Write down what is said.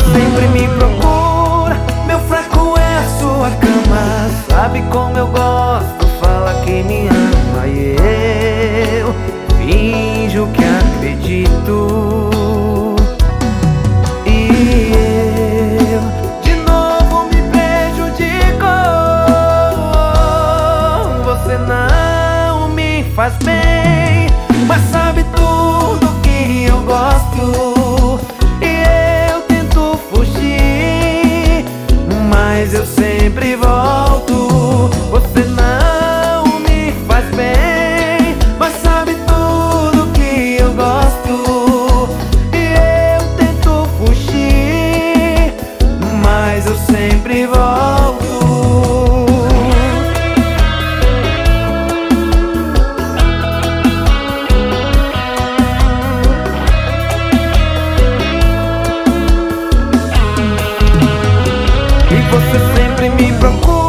sempre me procura, meu fraco é a sua cama. Sabe como eu gosto, fala que me ama e eu finjo que acredito. E eu de novo me prejudico. Você não me faz bem, mas sabe tudo que eu gosto. E eu tento fugir, mas eu sempre volto. Você não me faz bem, mas sabe tudo que eu gosto. E eu tento fugir, mas eu sempre volto. E você sempre me procura.